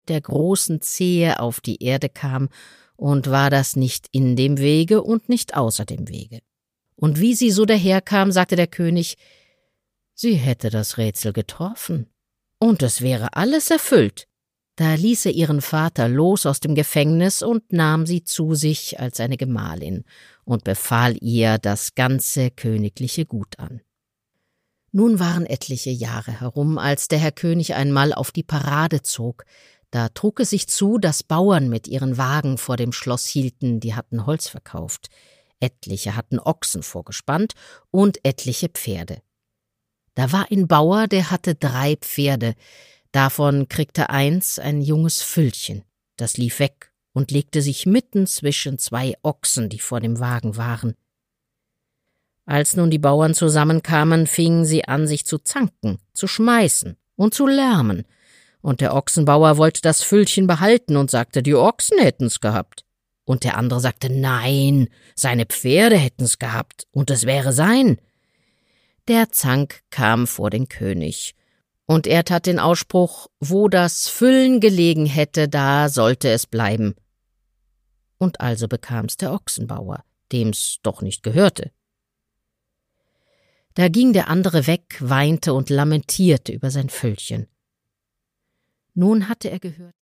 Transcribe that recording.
der großen Zehe auf die Erde kam, und war das nicht in dem Wege und nicht außer dem Wege. Und wie sie so daherkam, sagte der König, sie hätte das Rätsel getroffen, und es wäre alles erfüllt. Da ließ er ihren Vater los aus dem Gefängnis und nahm sie zu sich als seine Gemahlin und befahl ihr das ganze königliche Gut an. Nun waren etliche Jahre herum, als der Herr König einmal auf die Parade zog. Da trug es sich zu, dass Bauern mit ihren Wagen vor dem Schloss hielten, die hatten Holz verkauft. Etliche hatten Ochsen vorgespannt und etliche Pferde. Da war ein Bauer, der hatte 3 Pferde. Davon kriegte eins ein junges Füllchen. Das lief weg und legte sich mitten zwischen 2 Ochsen, die vor dem Wagen waren. Als nun die Bauern zusammenkamen, fingen sie an, sich zu zanken, zu schmeißen und zu lärmen. Und der Ochsenbauer wollte das Füllchen behalten und sagte, die Ochsen hätten's gehabt. Und der andere sagte, nein, seine Pferde hätten's gehabt und es wäre sein. Der Zank kam vor den König, und er tat den Ausspruch, wo das Füllen gelegen hätte, da sollte es bleiben. Und also bekam's der Ochsenbauer, dem's doch nicht gehörte. Da ging der andere weg, weinte und lamentierte über sein Füllchen. Nun hatte er gehört,